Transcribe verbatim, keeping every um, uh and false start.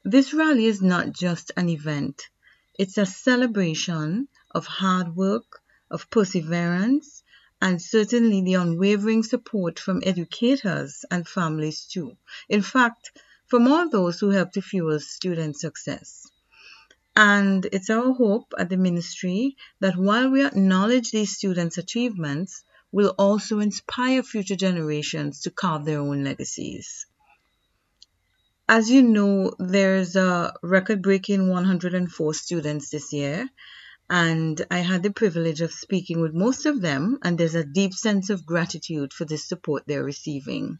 This rally is not just an event, it's a celebration of hard work, of perseverance, and certainly the unwavering support from educators and families too. In fact, from all those who help to fuel student success. And it's our hope at the ministry that while we acknowledge these students' achievements, we'll also inspire future generations to carve their own legacies. As you know, there's a record-breaking one hundred four students this year, and I had the privilege of speaking with most of them, and there's a deep sense of gratitude for the support they're receiving.